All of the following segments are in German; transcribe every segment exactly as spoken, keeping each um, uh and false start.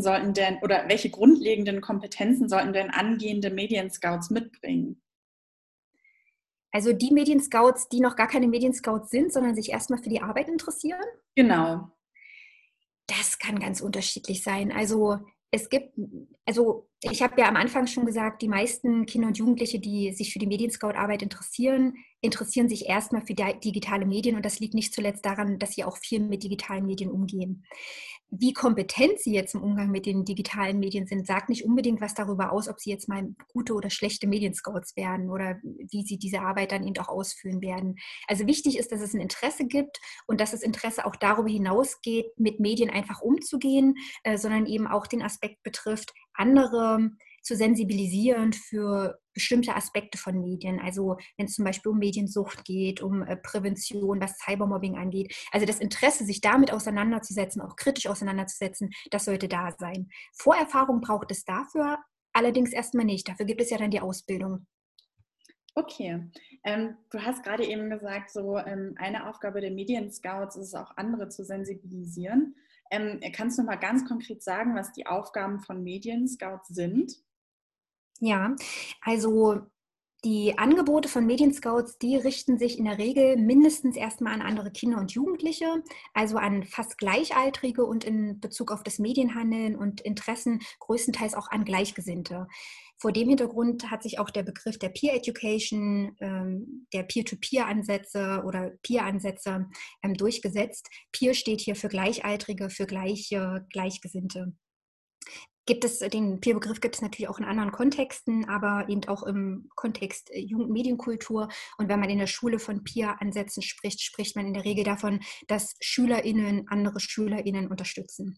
sollten denn oder welche grundlegenden Kompetenzen sollten denn angehende Medienscouts mitbringen? Also die Medienscouts, die noch gar keine Medienscouts sind, sondern sich erstmal für die Arbeit interessieren? Genau. Das kann ganz unterschiedlich sein. Also es gibt, also ich habe ja am Anfang schon gesagt, die meisten Kinder und Jugendliche, die sich für die Medienscout-Arbeit interessieren, interessieren sich erstmal für digitale Medien und das liegt nicht zuletzt daran, dass sie auch viel mit digitalen Medien umgehen. Wie kompetent sie jetzt im Umgang mit den digitalen Medien sind, sagt nicht unbedingt was darüber aus, ob sie jetzt mal gute oder schlechte Medienscouts werden oder wie sie diese Arbeit dann eben auch ausführen werden. Also wichtig ist, dass es ein Interesse gibt und dass das Interesse auch darüber hinausgeht, mit Medien einfach umzugehen, äh, sondern eben auch den Aspekt betrifft, andere zu sensibilisieren für bestimmte Aspekte von Medien. Also wenn es zum Beispiel um Mediensucht geht, um äh, Prävention, was Cybermobbing angeht. Also das Interesse, sich damit auseinanderzusetzen, auch kritisch auseinanderzusetzen, das sollte da sein. Vorerfahrung braucht es dafür allerdings erstmal nicht. Dafür gibt es ja dann die Ausbildung. Okay. Ähm, du hast gerade eben gesagt, so ähm, eine Aufgabe der Medienscouts ist es auch, andere zu sensibilisieren. Ähm, kannst du mal ganz konkret sagen, was die Aufgaben von Medienscouts sind? Ja, also die Angebote von Medienscouts, die richten sich in der Regel mindestens erstmal an andere Kinder und Jugendliche, also an fast Gleichaltrige und in Bezug auf das Medienhandeln und Interessen größtenteils auch an Gleichgesinnte. Vor dem Hintergrund hat sich auch der Begriff der Peer Education, ähm, der Peer-to-Peer-Ansätze oder Peer-Ansätze ähm, durchgesetzt. Peer steht hier für Gleichaltrige, für gleiche, Gleichgesinnte. Gibt es, den Peer-Begriff gibt es natürlich auch in anderen Kontexten, aber eben auch im Kontext Jugendmedienkultur. Und wenn man in der Schule von Peer-Ansätzen spricht, spricht man in der Regel davon, dass SchülerInnen andere SchülerInnen unterstützen.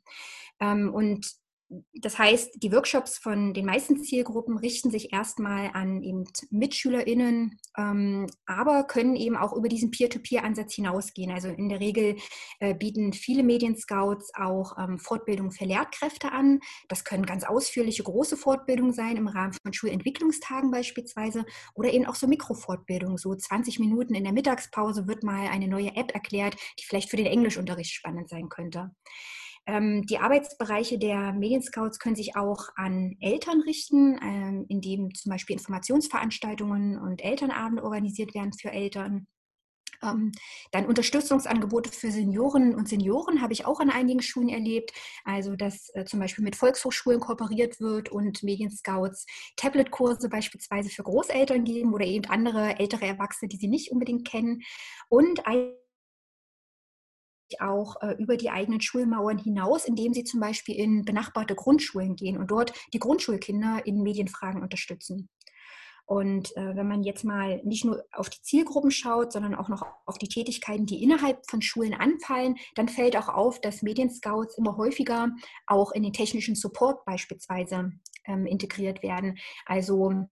Und das heißt, die Workshops von den meisten Zielgruppen richten sich erstmal an eben MitschülerInnen, ähm, aber können eben auch über diesen Peer-to-Peer-Ansatz hinausgehen. Also in der Regel äh, bieten viele Medienscouts auch ähm, Fortbildung für Lehrkräfte an. Das können ganz ausführliche, große Fortbildungen sein, im Rahmen von Schulentwicklungstagen beispielsweise, oder eben auch so Mikrofortbildungen. So zwanzig Minuten in der Mittagspause wird mal eine neue App erklärt, die vielleicht für den Englischunterricht spannend sein könnte. Die Arbeitsbereiche der Medienscouts können sich auch an Eltern richten, indem zum Beispiel Informationsveranstaltungen und Elternabende organisiert werden für Eltern. Dann Unterstützungsangebote für Seniorinnen und Senioren habe ich auch an einigen Schulen erlebt. Also dass äh, zum Beispiel mit Volkshochschulen kooperiert wird und Medienscouts Tablet-Kurse beispielsweise für Großeltern geben oder eben andere ältere Erwachsene, die sie nicht unbedingt kennen. Und auch äh, über die eigenen Schulmauern hinaus, indem sie zum Beispiel in benachbarte Grundschulen gehen und dort die Grundschulkinder in Medienfragen unterstützen. Und äh, wenn man jetzt mal nicht nur auf die Zielgruppen schaut, sondern auch noch auf die Tätigkeiten, die innerhalb von Schulen anfallen, dann fällt auch auf, dass Medienscouts immer häufiger auch in den technischen Support beispielsweise ähm, integriert werden. Also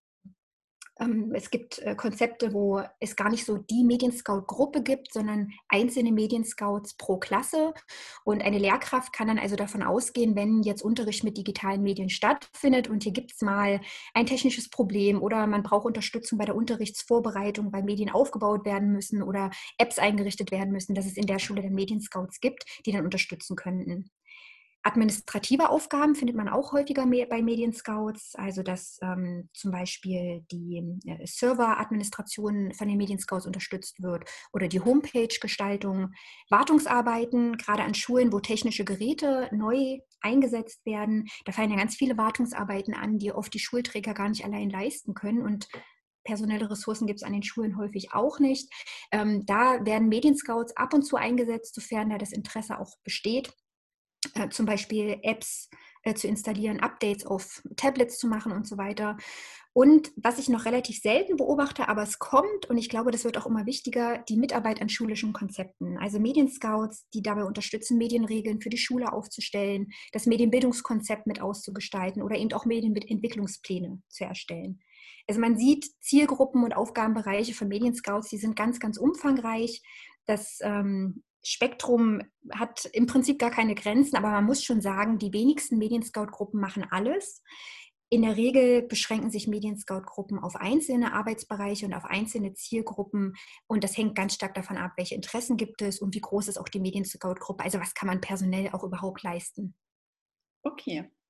es gibt Konzepte, wo es gar nicht so die Medienscout-Gruppe gibt, sondern einzelne Medienscouts pro Klasse. Und eine Lehrkraft kann dann also davon ausgehen, wenn jetzt Unterricht mit digitalen Medien stattfindet und hier gibt es mal ein technisches Problem oder man braucht Unterstützung bei der Unterrichtsvorbereitung, weil Medien aufgebaut werden müssen oder Apps eingerichtet werden müssen, dass es in der Schule dann Medienscouts gibt, die dann unterstützen könnten. Administrative Aufgaben findet man auch häufiger bei Medienscouts, also dass ähm, zum Beispiel die äh, Serveradministration von den Medienscouts unterstützt wird oder die Homepage-Gestaltung, Wartungsarbeiten, gerade an Schulen, wo technische Geräte neu eingesetzt werden. Da fallen ja ganz viele Wartungsarbeiten an, die oft die Schulträger gar nicht allein leisten können und personelle Ressourcen gibt es an den Schulen häufig auch nicht. Ähm, da werden Medienscouts ab und zu eingesetzt, sofern da das Interesse auch besteht. Äh, zum Beispiel Apps äh, zu installieren, Updates auf Tablets zu machen und so weiter. Und was ich noch relativ selten beobachte, aber es kommt, und ich glaube, das wird auch immer wichtiger, die Mitarbeit an schulischen Konzepten. Also Medienscouts, die dabei unterstützen, Medienregeln für die Schule aufzustellen, das Medienbildungskonzept mit auszugestalten oder eben auch Medienentwicklungspläne zu erstellen. Also man sieht Zielgruppen und Aufgabenbereiche von Medienscouts, die sind ganz, ganz umfangreich. Das ähm, Spektrum hat im Prinzip gar keine Grenzen, aber man muss schon sagen, die wenigsten Medienscout-Gruppen machen alles. In der Regel beschränken sich Medienscout-Gruppen auf einzelne Arbeitsbereiche und auf einzelne Zielgruppen und das hängt ganz stark davon ab, welche Interessen gibt es und wie groß ist auch die Medienscout-Gruppe, also was kann man personell auch überhaupt leisten. Okay,